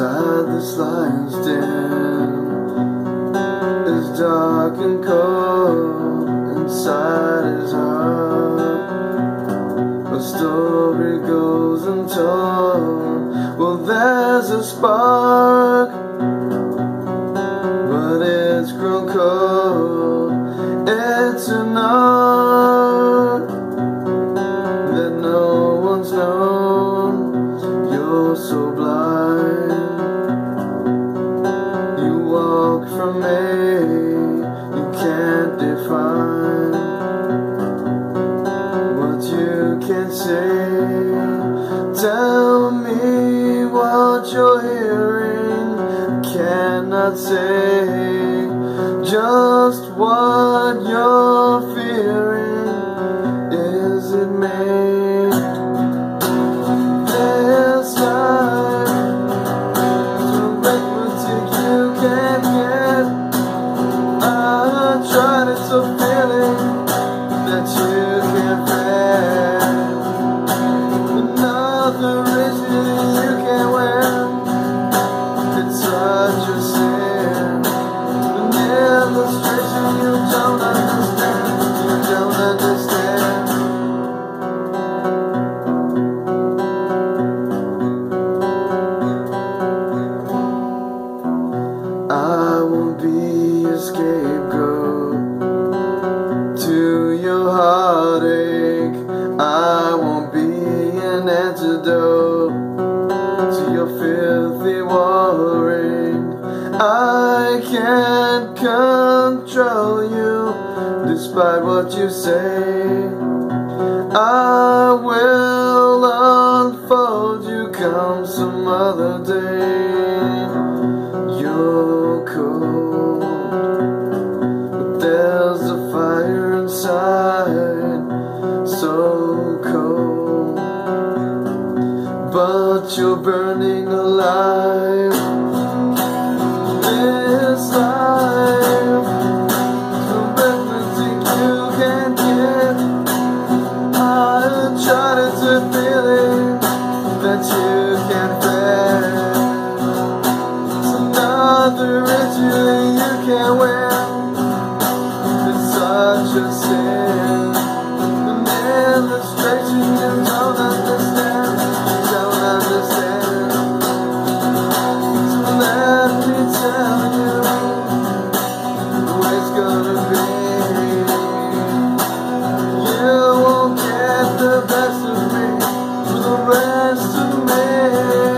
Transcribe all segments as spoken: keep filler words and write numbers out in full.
Inside this lion's den is dark and cold. Inside his heart a story goes untold. Well, there's a spark, but it's grown cold. It's an art that no one's known. You're so blind, you walk from me, you can't define what you can say. Tell me what you're hearing, cannot say just what you're fearing. Is it me? This life to make me think you can't get. I tried, it's a feeling that you can't bear. Another reason you can't wear. It's such a sin. An illustration you don't understand. You don't understand. I won't be a scapegoat to your heartache. I won't be an antidote to your filthy worrying. I can't control you despite what you say. I will unfold you come some other day. You're cold, but there's a fire inside, so cold, but you're burning alive. This life to make me think you can't get. I tried, it's a feeling that you can't bear. Another ritual you can't wear. It's such a sin. An illustration you don't understand. You don't understand. So let me tell you the way it's gonna be. You won't get the best of me for the rest of me.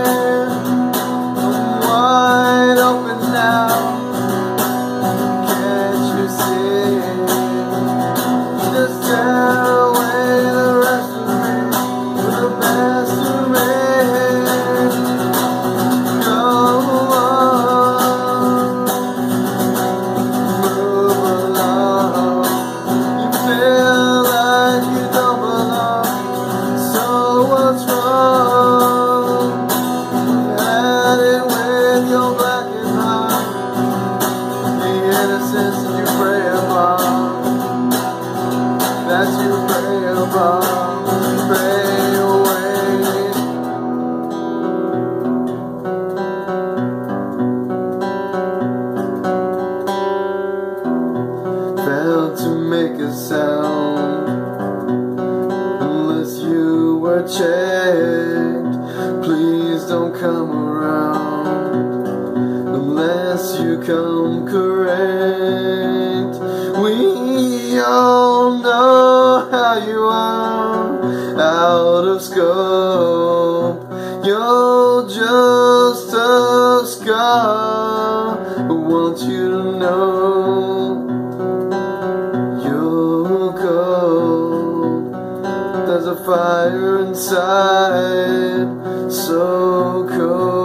You pray upon, that you pray upon, pray away. Failed to make a sound unless you were checked. Please don't come around unless you come correct. We all know how you are, out of scope. You're just a scar. I want you to know you're cold. There's a fire inside, so cold.